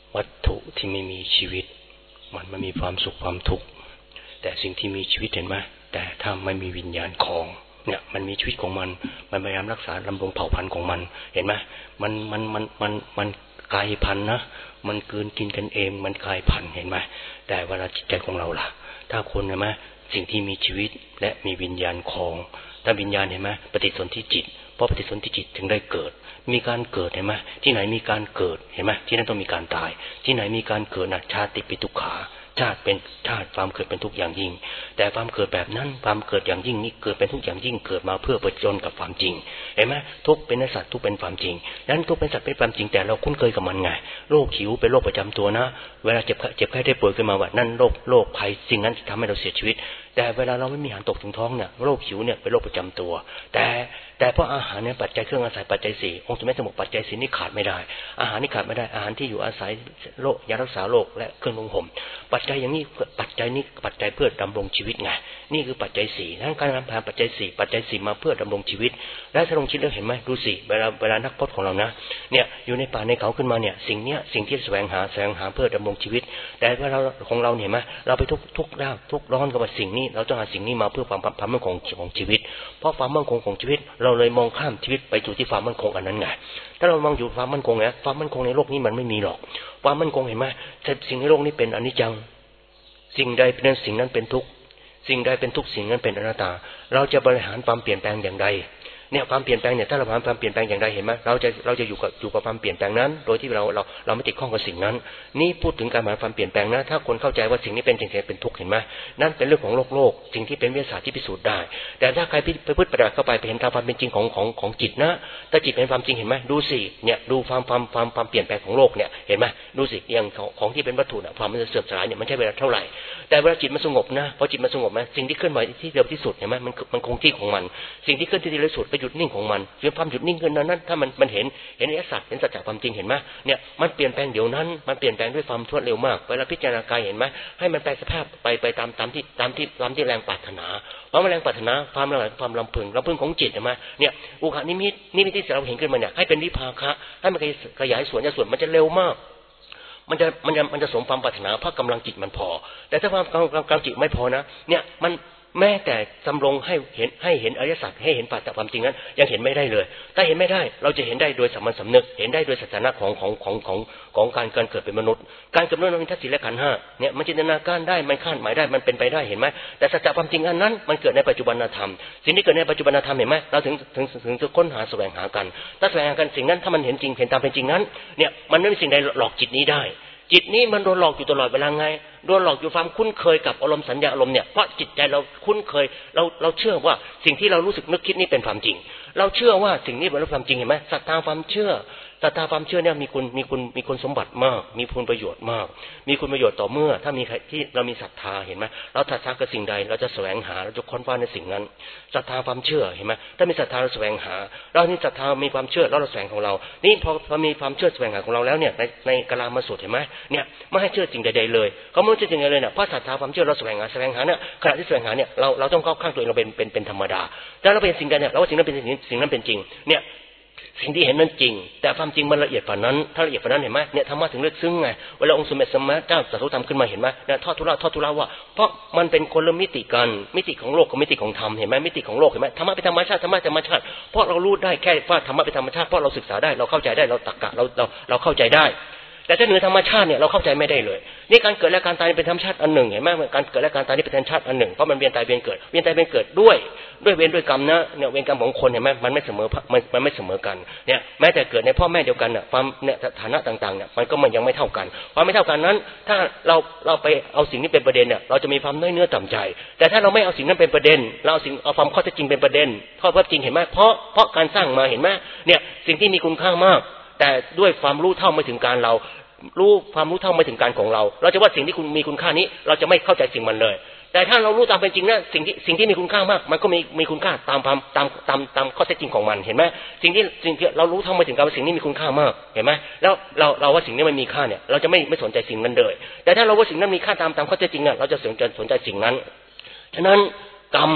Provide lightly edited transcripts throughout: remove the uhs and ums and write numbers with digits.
วัตถุที่ไม่มีชีวิตมันไม่มีความสุขความทุกข์แต่สิ่งที่มีชีวิตเห็นไหมแต่ถ้าไม่มีวิญญาณของเนี่ยมันมีชีวิตของมันพยายามรักษาดำรงเผ่าพันธุ์ของมันเห็นไหมมันกลายพันธุ์นะมันกลืนกินกันเองมันกลายพันธุ์เห็นไหมแต่เวลาจิตใจของเราล่ะถ้าคนเห็นไหมสิ่งที่มีชีวิตและมีวิญญาณของถ้าวิญญาณเห็นไหมปฏิสนธิจิตเพราะปฏิสนธิจิตถึงได้เกิดมีการเกิดเห็นไหมที่ไหนมีการเกิดเห็นไหมที่นั่นต้องมีการตายที่ไหนมีการเกิดนะชาติปิทุกขาชาติเป็นชาติความเกิดเป็นทุกอย่างยิ่งแต่ความเกิดแบบนั้นความเกิดอย่างยิ่งนี้เกิดเป็นทุกอย่างยิ่งเกิดมาเพื่อประจนกับความจริงเห็นไหมทุกเป็นสัตว์ทุกเป็นความจริงนั้นทุกเป็นสัตว์เป็นความจริงแต่เราคุ้นเคยกับมันไงโรคหิวเป็นโรคประจำตัวนะเวลาเจ็บไข้ได้ป่วยขึ้นมาว่านั่นโรคภัยสิ่งนั้นทำให้เราเสียชีวิตแต่เวลาเราไม่มีอาหารตกถึงท้องเนี่ยโรคหิวเนี่ยเป็นโรคประจำตัวแต่เพราะอาหารเนี่ยปัจจัยเครื่องอาศัยปัจจัย4องค์สมเด็จสมุปปัจจัย4นี่ขาดไม่ได้อาหารนี่ขาดไม่ได้อาหารที่อยู่อาศัยโรคยารักษาโรคและเครื่องนุ่งห่มปัจจัยอย่างนี้ปัจจัยนี้ปัจจัยเพื่อดำรงชีวิตไงนี่คือปัจจัย4ทั้งการนำพาปัจจัย4มาเพื่อดำรงชีวิตและดำรงชีวิตแล้วเห็นไหมดูสิเวลานักพจน์ของเรานะเนี่ยอยู่ในป่าในเขาขึ้นมาเนี่ยสิ่งที่แสวงหาเพื่อดำรงชีวิตแต่เวลาของเราเห็นไหมเราไปทุกข์ร้อนกับสิ่งนี้เราต้องหาสิ่งนี้มาเพื่อความมั่นคงของชีวิตเพราะความมั่นคงของชีวิตเราเลยมองข้ามชีวิตไปสู่ที่ความมั่นคงอันนั้นไงถ้าเรามองอยู่ความมั่นคงเนี่ยความมั่นคงในโลกนี้มันไม่มีหรอกความมั่นคงเห็นไหมสิ่งในโลกนี้เป็นอนิจจังสิ่งใดเป็นสิ่งนั้นเป็นทุกข์สิ่งใดเป็นทุกข์สิ่งนั้นเป็นอนัตตาเราจะบริหารความเปลี่ยนแปลงอย่างใดเนี่ยความเปลี่ยนแปลงเนี่ยถ้าเราบริหารความเปลี่ยนแปลงอย่างใดเห็นไหมเราจะอยู่กับความเปลี่ยนแปลงนั้นโดยที่เราไม่ติดข้องกับสิ่งนั้นนี่พูดถึงการบริหารความเปลี่ยนแปลงนะถ้าคนเข้าใจว่าสิ่งนี้เป็นสิ่งที่เป็นทุกข์เห็นไหมนั่นเป็นเรื่องของโลกสิ่งที่เป็นวิทยาศาสตร์ที่พิสูจน์ได้แต่ถ้าใครไปพึ่งปฏิบัติเข้าไปเห็นตามความเป็นจริงของจิตนะถ้าจิตเป็นความจริงเห็นไหมดูสิเนี่ยดูความเปลี่ยนแปลงของโลกเนี่ยเห็นไหมดูสิอย่างของที่เป็นวัตถุน่ะความมันจะเสื่อมสลายเนี่ยมันใช้เวลาเท่าไหร่แต่เวลาจิตมันสงบนะพอจิตมันสงบนะสิ่งที่เคลื่อนไหวที่เร็วที่สุดเห็นไหมมันคงที่ของมันสิ่งที่เคลื่อนที่เร็วที่สุดไปหยุดนิ่งของมันความหยุดนิ่งขึ้นนั้นถ้ามันเห็นอริยสัจเห็นสัจจะความจริงเห็นไหมเนี่ยมันเปลี่ยนแปลงเดี๋ยวนั้นมันเปลี่ยนแปลงด้วยความรวดเร็วมากเวลาพิจารณากายเห็นไหมให้มันแปลสภาพไปตามที่แรงปรารถนาเพราะแรงปรารถนาความลำพึงของจิตเห็นไหมเนี่ยอุคนิมิตที่เราเห็นขึ้นมาเนี่ยให้เป็นวิภาคะให้มันขยายส่วนมันจะเร็วมากมันจะสมความปรารถนาเพราะกำลังจิตมันพอแต่ถ้าความกำลังจิตไม่พอนะเนี่ยมันแม้แต่จำลองให้เห็นอริยสัจให้เห็นปัจจัยความจริงนั้นยังเห็นไม่ได้เลยถ้าเห็นไม่ได้เราจะเห็นได้โดยสามัญสำนึกเห็นได้โดยสัจจะของการเกิดเป็นมนุษย์การเกิดเป็นมนุษย์มีธาตุสี่และขันธ์ห้าเนี่ยมันจินตนาการได้มันคาดหมายได้มันเป็นไปได้เห็นไหมแต่สัจจะความจริงอันนั้นมันเกิดในปัจจุบันธรรมสิ่งที่เกิดในปัจจุบันธรรมเห็นไหมเราถึงจะค้นหาแสวงหากันถ้าแสวงหากันสิ่งนั้นถ้ามันเห็นจริงเห็นตามเป็นจริงนั้นเนี่ยมันไม่มีสิ่งใดหลอกจิตนี้ได้จิตนี้มันโดนหลอกอยู่ตลอดเวลาไงโดนหลอกอยู่ความคุ้นเคยกับอารมณ์สัญญาอารมณ์เนี่ยเพราะจิตใจเราคุ้นเคยเราเชื่อว่าสิ่งที่เรารู้สึกนึกคิดนี่เป็นความจริงเราเชื่อว่าสิ่งนี้เป็นความจริงเห็นไหมศรัทธาความเชื่อเนี่ยมีคุณสมบัติมากมีคุณประโยชน์มากมีคุณประโยชน์ต่อเมื่อถ้ามีใครที่เรามีศรัทธาเห็นไหมเราศรัทธากับสิ่งใดเราจะแสวงหาเราจะค้นคว้าในสิ่งนั้นศรัทธาความเชื่อเห็นไหมถ้ามีศรัทธาเราแสวงหาเรามีศรัทธามีความเชื่อแล้วเราแสวงของเรานี่พอมีความเชื่อแสวงหาของเราแล้วเนี่ยในกลามาสูตรเห็นไหมเนี่ยไม่ให้เชื่อสิ่งใดๆเลยเขาไม่เชื่อสิ่งใดเลยเนี่ยเพราะศรัทธาความเชื่อเราแสวงหาเนี่ยขณะที่แสวงหาเนี่ยเราต้องเข้าข้างตัวเองเราเป็นธรรมดาแต่เราเป็นสิ่งใดเนี่ยเราว่าสิ่งนั้นเป็นสิ่งนั้นเป็นจริงเนี่ยสิ่งที่เห็นนั้นจริงแต่ความจริงมันละเอียดกว่านั้นถ้าละเอียดกว่านั้นเห็นไหมเนี่ยธรรมะถึงลึกซึ้งไงเวลาองค์สมเด็จสมมาเจ้าตรัสรู้ธรรมขึ้นมาเห็นไหมเนี่ยทอดทุระว่าเพราะมันเป็นคนละมิติกันมิติของโลกกับมิติของธรรมเห็นไหมมิติของโลกเห็นไหมธรรมะเป็นธรรมชาติเพราะเรารู้ได้แค่ว่าธรรมะเป็นธรรมชาติเพราะเราศึกษาได้เราเข้าใจได้เราตรรกะเราเข้าใจได้แต่ถ้าเหนือธรรมชาติเนี่ยเราเข้าใจไม่ได้เลยนี่การเกิดและการตายเป็นธรรมชาติอันหนึ่งเห็นไหมการเกิดและการตายนี่เป็นธรรมชาติอันหนึ่งเพราะมันเวียนตายเวียนเกิดด้วยเวรด้วยกรรมนะเนี่ยเวรกรรมของคนเห็นไหมมันไม่เสมอกันเนี่ยแม้แต่เกิดในพ่อแม่เดียวกันเนี่ยความเนี่ยฐานะต่างๆเนี่ยมันก็ยังไม่เท่ากันความไม่เท่ากันนั้นถ้าเราไปเอาสิ่งนี้เป็นประเด็นเนี่ยเราจะมีความน้อยเนื้อต่ำใจแต่ถ้าเราไม่เอาสิ่งนั้นเป็นประเด็นเราเอาความข้อเท็จจริงเป็นประเด็นข้อเท็จจริงเห็นไหมเพราะการสร้างมาเห็นไหมเนี่ยสิ่งที่มีคุณค่ามากแต่ด้วยความรู้เท่าไม่ถึงการความรู้เท่าไม่ถึงการของเราจะว่าสิ่งที่คุณมีคุณค่านี้เราจะไม่เข้าใจสิ่งมันเลยแต่ถ้าเรารู้ตามเป็นจริงนะสิ่งที่มีคุณค่ามากมันก็มีคุณค่าตามข้อเท็จจริงของมันเห็นไหมสิ่งที่เรารู้เท่าไม่ถึงการว่าสิ่งนี้มีคุณค่ามากเห็นไหมแล้วเราว่าสิ่งนี้มันมีค่าเนี่ยเราจะไม่สนใจสิ่งนั้นเลยแต่ถ้าเราว่าสิ่งนั้นมีค่าตามข้อเท็จจริงเนี่ยเราจะสนใจสิ่งนั้นฉะนั้นกรรม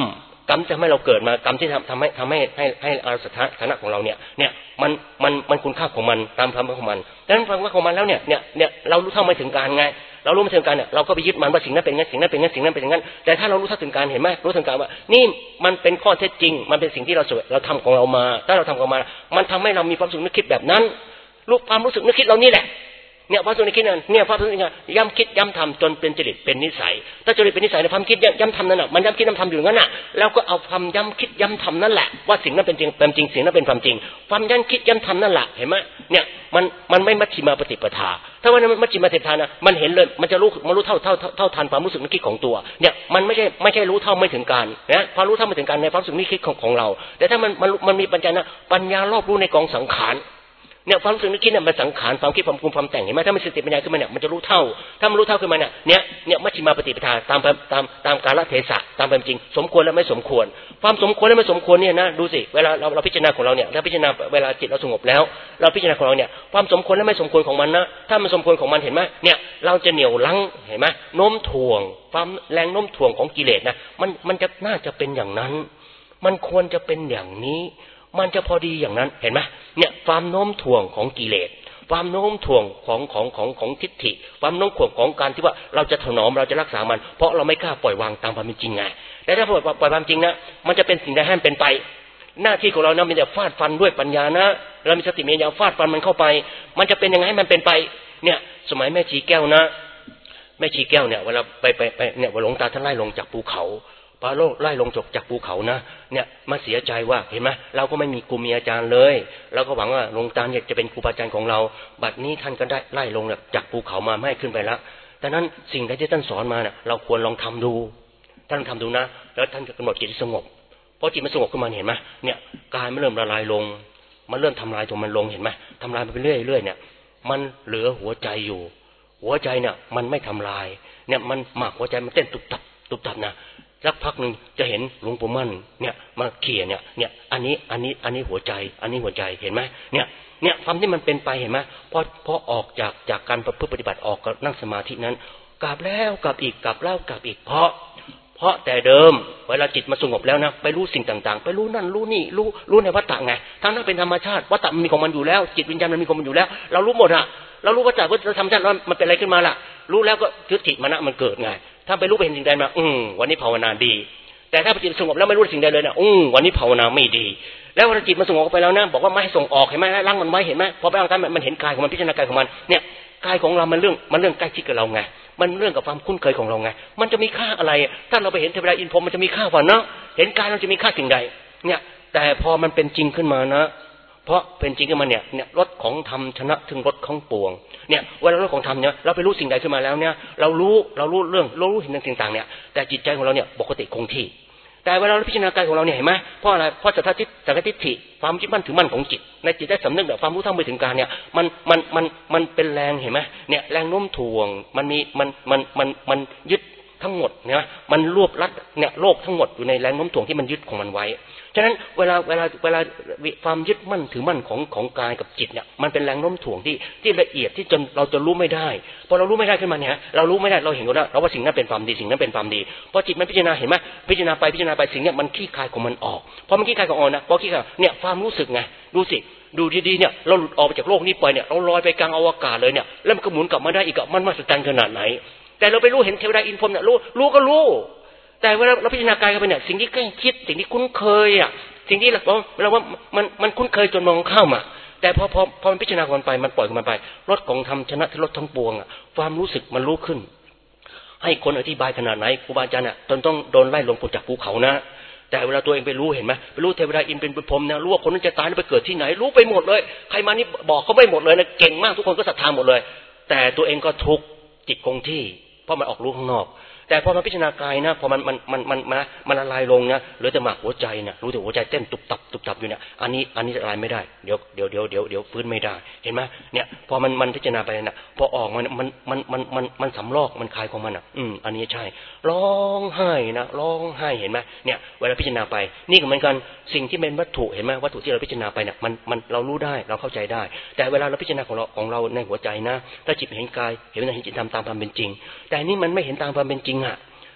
กรรมที่ทำให้เราเกิดมากรรมที่ทำให้อาสถานะของเราเนี่ยมันคุณค่าของมันตามความของมันดังนั้นความของมันแล้วเนี่ยเรารู้เท่าไม่ถึงการไงเรารู้ไม่ถึงการเนี่ยเราก็ไปยึดมันว่าสิ่งนั้นเป็นงั้นสิ่งนั้นเป็นงั้นสิ่งนั้นเป็นอย่างนั้นแต่ถ้าเรารู้เท่าถึงการเห็นไหมรู้ถึงการว่านี่มันเป็นข้อเท็จจริงมันเป็นสิ่งที่เราทำของเรามาถ้าเราทำของมามันทำให้เรามีความสุขนึกคิดแบบนั้นรู้ความรู้สึกนึกคิดเรานี่แหละเนี่ยความรู้สึกนึกคิดนั่นเนี่ยความรู้สึกย้ำคิดย้ำทำจนเป็นจริตเป็นนิสัยถ้าจริตเป็นนิสัยในความคิดย้ำทำนั่นน่ะมันย้ำคิดย้ำทำอยู่งั้นน่ะแล้วก็เอาความย้ำคิดย้ำทำนั่นแหละว่าสิ่งนั้นเป็นจริงเป็นจริงสิ่งนั้นเป็นความจริงความย้ำคิดย้ำทำนั่นแหละเห็นไหมเนี่ยมันไม่มัชฌิมาปฏิปทาถ้าว่ามันมัชฌิมาปฏิปทานะมันเห็นเลยมันจะรู้เท่าทันความรู้สึกนึกคิดของตัวเนี่ยมันไม่ใช่รู้เท่าไม่ถึงการนะพอรู้เท่าไม่ถึงการในความรู้สึกนึกคิดของเราแต่ถ้ามันมีปัญญานะปัญญารอบรู้ในกองสังขารเนี่ยความรู้สึกนึกคิดเนี่ยมันสังขารความคิดความปรุงความแต่งเห็นไหมถ้ามันสติปัญญาขึ้นมาเนี่ยมันจะรู้เท่าถ้ามันรู้เท่าขึ้นมาเนี่ยมัชฌิมาปฏิปทาตามกาลเทศะตามความจริงสมควรและไม่สมควรความสมควรและไม่สมควรเนี่ยนะดูสิเวลาเราพิจารณาของเราเนี่ยถ้าพิจารณาเวลาจิตเราสงบแล้วเราพิจารณาของเราเนี่ยความสมควรและไม่สมควรของมันนะถ้ามันสมควรของมันเห็นไหมเนี่ยเราจะเหนี่ยวรั้งเห็นไหมโน้มถ่วงความแรงโน้มถ่วงของกิเลสนะมันจะน่าจะเป็นอย่างนั้นมันควรจะเป็นอย่างนี้มันจะพอดีอย่างนั้นเห็นไหมเนี่ยความโน้มถ่วงของกิเลสความโน้มถ่วงของทิฏฐิความโน้มถ่วงของการที่ว่าเราจะถนอมเราจะรักษามันเพราะเราไม่กล้าปล่อยวางตามความเป็นจริงไงแต่ถ้าปล่อยความจริงนะมันจะเป็นสิ่งใดให้มันเป็นไปหน้าที่ของเรานะมันจะฟาดฟันด้วยปัญญานะเรามีสติมีปัญญาฟาดฟันมันเข้าไปมันจะเป็นยังไงให้มันเป็นไปเนี่ยสมัยแม่ชีแก้วนะแม่ชีแก้วเนี่ยเวลาไปเนี่ยหลวงตาท่านไล่ลงจากภูเขาพระโลกไล่ลงจากภูเขานะเนี่ยมาเสียใจว่าเห็นไหมเราก็ไม่มีครูมีอาจารย์เลยเราก็หวังว่าหลวงตาเนี่ยจะเป็นครูบาอาจารย์ของเราบัดนี้ท่านก็ได้ไล่ลงจากภูเขามาไม่ให้ขึ้นไปแล้วดังนั้นสิ่งที่ท่านสอนมาเนี่ยเราควรลองทำดูท่านทำดูนะแล้วท่านจะกำหนดจิตที่สงบพอจิตมันสงบขึ้นมาเห็นไหมเนี่ยกายมันเริ่มละลายลงมันเริ่มทำลายตัวมันลงเห็นไหมทำลายไปเรื่อยเนี่ยมันเหลือหัวใจอยู่หัวใจเนี่ยมันไม่ทำลายเนี่ยมันหมากหัวใจมันเต้นตุบตับนะสักพักหนึ่งจะเห็นหลวงปู่มั่นเนี่ยมาเขี่ยเนี่ยอันนี้หัวใจอันนี้หัวใจเห็นไหมเนี่ยความที่มันเป็นไปเห็นไหมพอออกจากการประพฤติปฏิบัติออกกับนั่งสมาธินั้นกลับแล้วกลับอีกกลับแล้วกลับอีกเพราะแต่เดิมเวลาจิตมาสงบแล้วนะไปรู้สิ่งต่างๆไปรู้นั่นรู้นี่รู้ในวัฏฏะไงทั้งนั้นเป็นธรรมชาติวัฏฏะมันมีของมันอยู่แล้วจิตวิญญาณมันมีของมันอยู่แล้วเรารู้หมดอะเรารู้วัฏฏะว่าธรรมชาติแล้วมันเป็นอะไรขึ้นมาล่ะรู้แล้วก็ทิฏฐิมานะมันเกิดไงถ้าไปรู้ไปเห็นสิ่งใดมาวันนี้ภาวนาดีแต่ถ้าจิตสงบแล้วไม่รู้สิ่งใดเลยนะวันนี้ภาวนาไม่ดีแล้วเวลาจิตมันสงบไปแล้วนะบอกว่าไม่ให้ส่งออกเห็นไหมล้างมันไว้เห็นไหมพอไปล้างกันมันเห็นกายของมันพิจารณากายของมันเนี่ยกายของเรามันเรื่องใกล้ชิดกับเราไงมันเรื่องกับความคุ้นเคยของเราไงมันจะมีค่าอะไรถ้าเราไปเห็นเทวดาอินพรหมมันจะมีค่ากว่าเนาะเห็นกายเราจะมีค่าสิ่งใดเนี่ยแต่พอมันเป็นจริงขึ้นมานะเพราะเป็นจริงขึ้นมาเนี่ยรสของธรรมชนะถึงรสของปวงเนี่ยเวลารสของธรรมเนี่ยเราไปรู้สิ่งใดขึ้นมาแล้วเนี่ยเรารู้เรื่องรู้เห็นต่างๆเนี่ยแต่จิตใจของเราเนี่ยปกติคงที่แต่เวลาเราพิจารณากายของเราเนี่ยเห็นไหมเพราะอะไรเพราะสัทธาทิฏฐิความยึดมั่นถือมั่นของจิตในจิตได้สำนึกแบบความรู้เท่าไม่ถึงการเนี่ยมันเป็นแรงเห็นไหมเนี่ยแรงโน้มถ่วงมันยึดทั้งหมดเนี่ยมันรวบรัดเนี่ยโลกทั้งหมดอยู่ในแรงโน้มถ่วงที่มันยึดของมันไว้ฉะนั้นเวลาความยึดมั่นถือมั่นของกายกับจิตเนี่ยมันเป็นแรงโน้มถ่วงที่ละเอียดที่จนเราจะรู้ไม่ได้พอเรารู้ไม่ได้ขึ้นมาเนี่ยเรารู้ไม่ได้เราเห็นแล้วเราว่าสิ่งนั้นเป็นความดีสิ่งนั้นเป็นความดีพอจิตมันพิจารณาเห็นไหมพิจารณาไปสิ่งนี้มันขี้คายของมันออกพอมันขี้คายของออกนะพอขี้คายเนี่ยความรู้สึกไงดูสิดูดีๆเนี่ยเราหลุดออกไปจากโลกนี้ไปเนี่ยเราลอยไปกลางอวกาศเลยเนี่ยแล้วมันก็หมุนกลับมาได้อีกมันมหัศจรรย์ขนาดไหนแต่เราไปรู้เห็นเทวดาอินพรหมเนี่ยรู้ก็รู้แต่เวลาเราพิจารณากายเข้าไปเนี่ยสิ่งที่ใกล้ชิดสิ่งที่คุ้นเคยสิ่งที่เราว่ามันคุ้นเคยจนมองข้ามแต่พอมันพิจารณากันไปมันปล่อยกันไปรสของธรรมชนะรสทั้งปวงความรู้สึกมันรู้ขึ้นให้คนอธิบายขนาดไหนครูบาอาจารย์จนต้องโดนไล่ลงจากภูเขานะแต่เวลาตัวเองไปรู้เห็นไหมไปรู้เทวดาอินเป็นพรหมนะรู้ว่าคนนั้นจะตายแล้วไปเกิดที่ไหนรู้ไปหมดเลยใครมานี่บอกเขาไม่หมดเลยนะเก่งมากทุกคนก็ศรัทธาหมดเลยแต่ตัวเองก็ทุกข์จิตคงที่เพราะมันออกรู้ข้างนอกแต่พอมาพิจารณากายนะพอมันละลายลงนะเหลือแต่หมากหัวใจนะรู้แต่หัวใจเต้นตุบตับอยู่เนี่ยอันนี้ละลายไม่ได้เดี๋ยวฟื้นไม่ได้เห็นไหมเนี่ยพอมันพิจารณาไปนะพอออกมันสำลอกมันคลายของมันอันนี้ใช่ร้องไห้นะร้องไห้เห็นไหมเนี่ยเวลาพิจารณาไปนี่ก็เหมือนกันสิ่งที่เป็นวัตถุเห็นไหมวัตถุที่เราพิจารณาไปเนี่ยมันเรารู้ได้เราเข้าใจได้แต่เวลาเราพิจารณาของเราในหัวใจนะถ้าจิตเห็นกายเห็นจิตทำตามความเป็นจริงแต่นี่มันไม่เห็นตามความเป็นจริง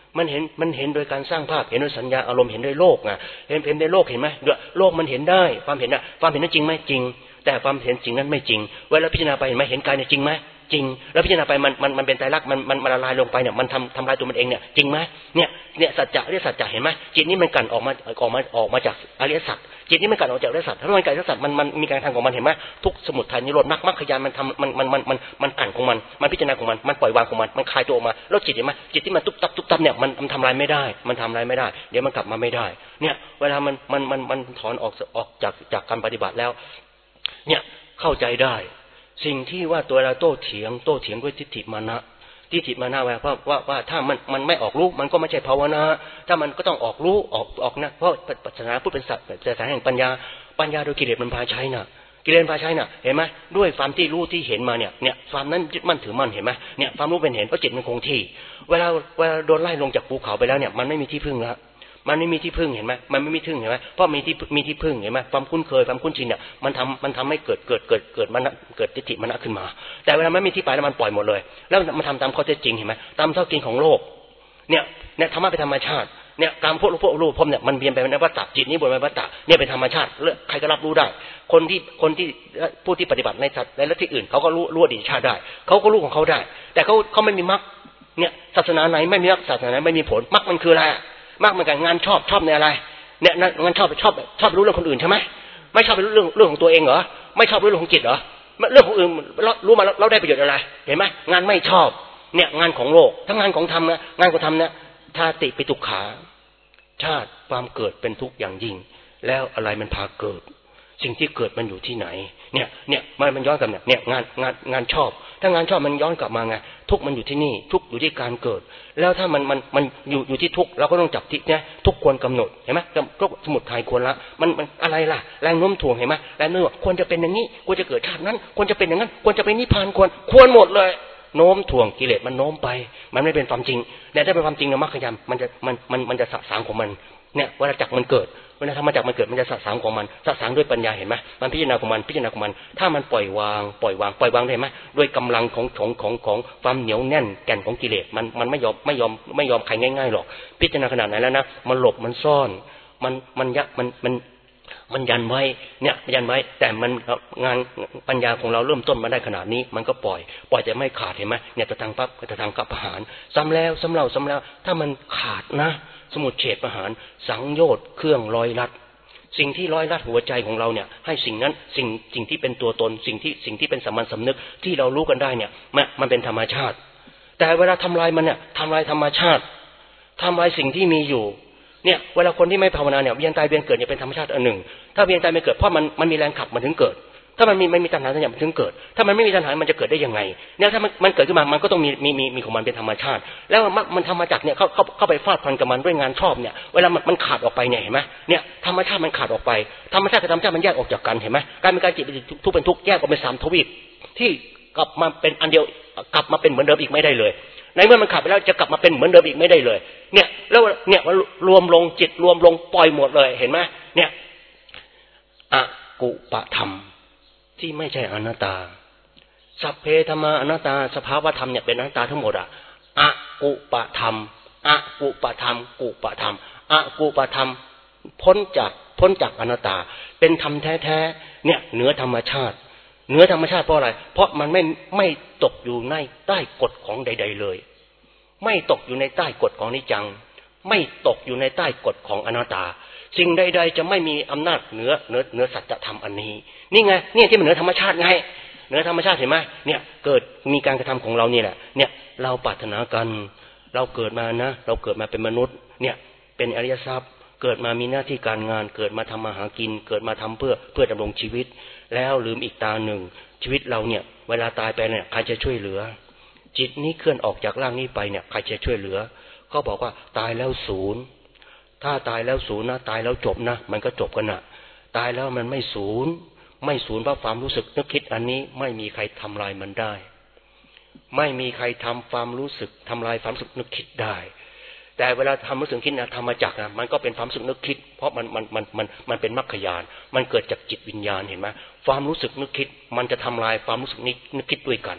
มันเห็นโดยการสร้างภาพเห็นโดยสัญญาอารมณ์เห็นโดยโลกไงเห็นโดยโลกเห็นไหมโลกมันเห็นได้ความเห็นนั้นจริงไหมจริงแต่ความเห็นจริงนั้นไม่จริงเวลาพิจารณาไปเห็นไหมเห็นกายเนี่ยจริงไหมจริงแล้วพิจารณาไปมันเป็นไตรลักษณ์มันละลายลงไปเนี่ยมันทำลายตัวมันเองเนี่ยจริงไหมเนี่ยสัจจะเรียกสัจจะเห็นไหมจิตนี้มันกันออกมาจากอริยสัจจิตนี้มันกันออกจากอริยสัจถ้ามันกันอริยสัจมันมีการทำของมันเห็นไหมทุกสมุทัยนิโรธมรรคญาณมันทำมันกันของมันพิจารณาของมันปล่อยวางของมันคลายตัวออกมาแล้วจิตเห็นไหมจิตที่มันตุ๊บตับเนี่ยมันทำลายไม่ได้เดี๋ยวมันกลับมาไม่ได้เนี่ยเวลามันถอนออกจากการปฏิบัติแล้วเนี่ยเข้าใจได้สิ่งที่ว่าตัวเราโต้เถียงด้วยทิฏฐิมานะว่าถ้ามันไม่ออกรู้มันก็ไม่ใช่ภาวนาถ้ามันก็ต้องออกรู้ออกนะเพราะศาสนาพุทธเป็นศาสนาแห่งปัญญาโดยกิเลสมันพาใช้น่ะกิเลสพาใช้น่ะเห็นไหมด้วยความที่รู้ที่เห็นมาเนี่ยความนั้นยึดมั่นถือมั่นเห็นไหมเนี่ยความรู้เป็นเห็นเพราะจิตมันคงที่เวลาโดนไล่ลงจากภูเขาไปแล้วเนี่ยมันไม่มีที่พึ่งแล้วมันไม่มีที่พึ่งเห็นไหมมันไม่มีที่พึ่งเห็นไหมเพราะมีที่พึ่งเห็นไหมความคุ้นเคยความคุ้นชินเนี่ยมันทำให้เกิดมันเกิดทิฏฐิมันขึ้นมาแต่เวลาไม่มีที่ไปแล้วมันปล่อยหมดเลยแล้วมันทำตามข้อเท็จจริงเห็นไหมตามข้อจริงของโลกเนี่ยธรรมะเป็นธรรมชาติเนี่ยการพวกรูปพรมเนี่ยมันเปลี่ยนไปเป็นวัฏฏะจิตนี้บนเป็นวัฏฏะเนี่ยเป็นธรรมชาติใครก็รับรู้ได้คนที่ผู้ที่ปฏิบัติในสัตว์ในลัทธิอื่นเขาก็รู้อดีตชาติได้เขาก็รู้ของเขาได้แต่เขาไม่มีมรรคเนี่ยศาสนาไหนไม่มีมรรคศาสนาไหนไม่มีผลมรรคมันคืออะไรมากเหมือนกันงานชอบในอะไรเนี่ยงานชอบรู้เรื่องคนอื่นใช่ไหมไม่ชอบไปรู้เรื่องของตัวเองเหรอไม่ชอบรู้เรื่องของจิตเหรอเรื่องของอื่นรู้มาเราได้ประโยชน์อะไรเห็นไหมงานไม่ชอบเนี่ยงานของโลกทั้งงานของธรรมนะงานของธรรมเนี่ยชาติปิตุกขาชาติความเกิดเป็นทุกข์อย่างยิ่งแล้วอะไรมันพาเกิดสิ่งที่เกิดมันอยู่ที่ไหนเนี่ยมันย้อนกลับเนี่ยงานชอบถ้างานชอบมันย้อนกลับมาไงทุกข์มันอยู่ที่นี่ทุกข์อยู่ที่การเกิดแล้วถ้ามันอยู่ที่ทุกข์เราก็ต้องจับที่เนี่ยทุกข์ควรกำหนดเห็นไหมก็สมุทัยควรละมันอะไรล่ะแรงโน้มถ่วงเห็นไหมแรงโน้มถ่วงควรจะเป็นอย่างนี้ควรจะเกิดชาตินั้นควรจะเป็นอย่างนั้นควรจะเป็นนิพพานควรหมดเลยโน้มถ่วงกิเลสมันโน้มไปมันไม่เป็นความจริงแต่ถ้าเป็นความจริงนะมรรคญาณมันจะสะสางของมันเนี่ยเวลาจักมันเกิดเวลาธรรมจักมันเกิดมันจะสะสางของมันสะสางด้วยปัญญาเห็นไหมมันพิจารณาของมันถ้ามันปล่อยวางได้ไหมด้วยกำลังของความเหนียวแน่นแก่นของกิเลสมันไม่ยอมใครง่ายๆหรอกพิจารณาขนาดไหนแล้วนะมันหลบมันซ่อนมันยันไว้เนี่ยยันไว้แต่มันงานปัญญาของเราเริ่มต้นมาได้ขนาดนี้มันก็ปล่อยแต่ไม่ขาดเห็นไหมเนี่ยตะทางปั๊บตะทางกับประหารซ้ำแล้วถ้ามันขาดนะสมุจเฉทประหารสังโยชน์เครื่องร้อยลัดสิ่งที่ร้อยลัดหัวใจของเราเนี่ยให้สิ่งนั้นสิ่งที่เป็นตัวตนสิ่งที่เป็นสัมมาสำนึกที่เรารู้กันได้เนี่ยมันเป็นธรรมชาติแต่เวลาทำลายมันเนี่ยทำลายธรรมชาติทำลายสิ่งที่มีอยู่เนี่ยเวลาคนที่ไม่ภาวนาเนี่ยเวียนตายเวียนเกิดเนี่ยเป็นธรรมชาติอันหนึ่งถ้าเวียนตายไม่เกิดเพราะมันมีแรงขับมันถึงเกิดถ้ามันมีตัณหาสัญญามันถึงเกิดถ้ามันไม่มีตัณหามันจะเกิดได้ยังไงเนี่ยถ้ามันเกิดขึ้นมามันก็ต้องมีของมันเป็นธรรมชาติแล้วมันทำมาจากเนี่ยเข้าไปฟาดฟันกับมันด้วยงานชอบเนี่ยเวลามันขาดออกไปเนี่ยเห็นไหมเนี่ยธรรมชาติมันขาดออกไปธรรมชาติกับธรรมชาติมันแยกออกจากกันเห็นไหมการเป็นการจิตทุกเป็นทุกแยกออกเป็น3ทวีปที่กลับมาเป็นอันเดียวกลับมาเป็นเหมือนเดิมอีกไม่ได้เลยในเมื่อมันขาดไปแล้วจะกลับมาเป็นเหมือนเดิมอีกไม่ได้เลยเนี่ยแล้วเนี่ยรวมลงจิตรวมลงปล่อยหมดเลยเห็นไหมเนี่ยอกุปธรรมที่ไม่ใช่อนัตตาสัพเพธรรมาอนัตตาสภาวะธรรมเนี่ยเป็นอนัตตาทั้งหมดอกุปธรรมกุปธรรมอกุปธรรมพ้นจากอนัตตาเป็นธรรมแท้ๆเนี่ยเหนือธรรมชาติเพราะอะไรเพราะมันไม่ตกอยู่ในใต้กฎของใดๆเลยไม่ตกอยู่ในใต้กฎของนิจจังไม่ตกอยู่ในใต้กฎของอนัตตาสิ่งใดๆจะไม่มีอำนาจเหนือสัจธรรมอันนี้นี่ไงเนี่ยที่มันเหนือธรรมชาติไงเหนือธรรมชาติเห็นไหมเนี่ยเกิดมีการกระทำของเรานี่แหละเนี่ยเราปรารถนากันเราเกิดมานะเราเกิดมาเป็นมนุษย์เนี่ยเป็นอริยทรัพย์เกิดมามีหน้าที่การงานเกิดมาทำมาหากินเกิดมาทำเพื่อดำรงชีวิตแล้วลืมอีกตาหนึ่งชีวิตเราเนี่ยเวลาตายไปเนี่ยใครจะช่วยเหลือจิตนี้เคลื่อนออกจากร่างนี้ไปเนี่ยใครจะช่วยเหลือก็บอกว่าตายแล้วศูนย์ถ้าตายแล้วศูนย์นะตายแล้วจบนะมันก็จบกันนะตายแล้วมันไม่ศูนย์เพราะความรู้สึกนึกคิดอันนี้ไม่มีใครทำลายมันได้ไม่มีใครทำความรู้สึกทำลายความรู้สึกนึกคิดได้แต่เวลาทำรู้สึกคิดนะธรรมจักรนะมันก็เป็นความรู้สึกนึกคิดเพราะมันเป็นมรรคญาณมันเกิดจากจิตวิญญาณเห็นไหมความรู้สึกนึกคิดมันจะทำลายความรู้สึกนึกคิดด้วยกัน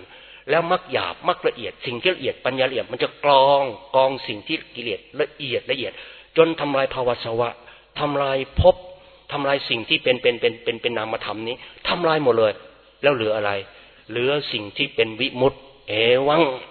แล้วมรรคหยาบมรรคละเอียดสิ่งที่ละเอียดปัญญาละเอียดมันจะกรองสิ่งที่กิเลสละเอียดจนทำลายภาวะสวะทำลายภพทำลายสิ่งที่เป็นนามธรรมนี้ทำลายหมดเลยแล้วเหลืออะไรเหลือสิ่งที่เป็นวิมุตติเอวัง